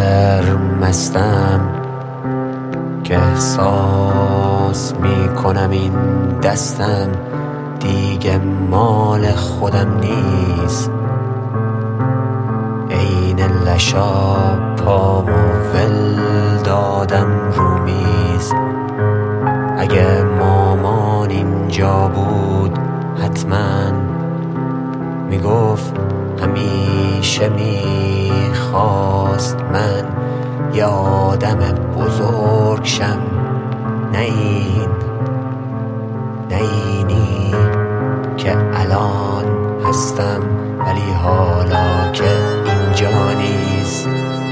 قدر مستم که احساس میکنم این دستم دیگه مال خودم نیست. عین لشا پامو ول دادم رو میز. اگه مامان اینجا بود حتما میگفت همیشه میخواست من یه آدم بزرگ شم. نه اینی که الان هستم، ولی حالا که اینجا نیست.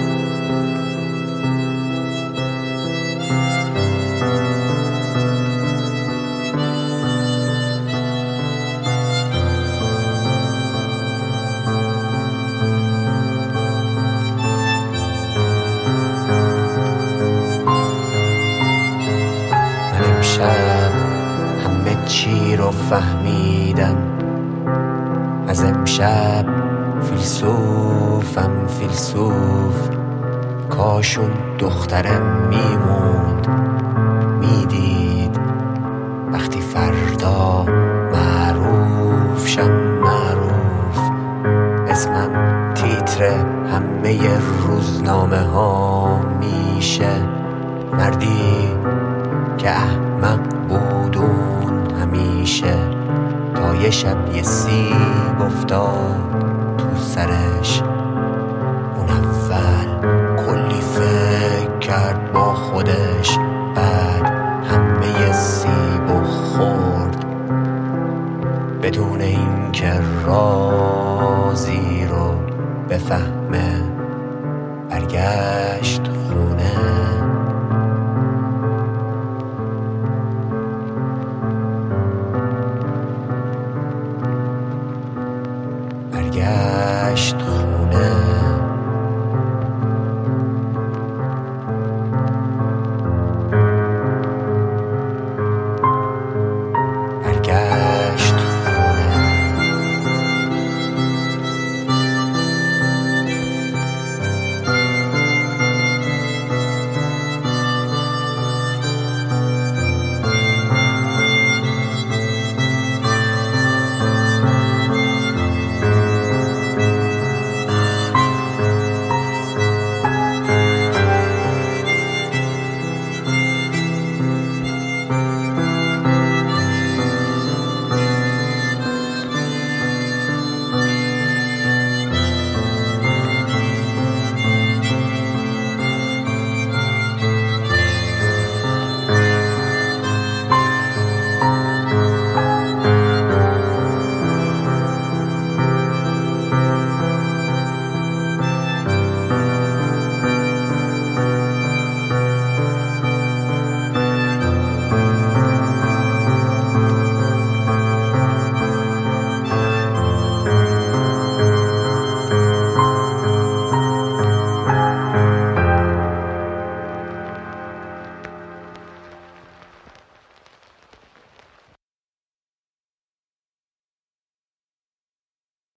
امشب همه چی رو فهمیدم. از امشب فیلسوف کاشون دخترم میموند. میدید وقتی فردا معروف شم، معروف اسمم تیتر همه روزنامه ها میشه. مردی که احمق بودون همیشه، تا یه شب یه سیب افتاد تو سرش. اون اول کلی فکر کرد با خودش، بعد همه سیبو خورد بدون اینکه رازی رو بفهمه. برگشت خونه.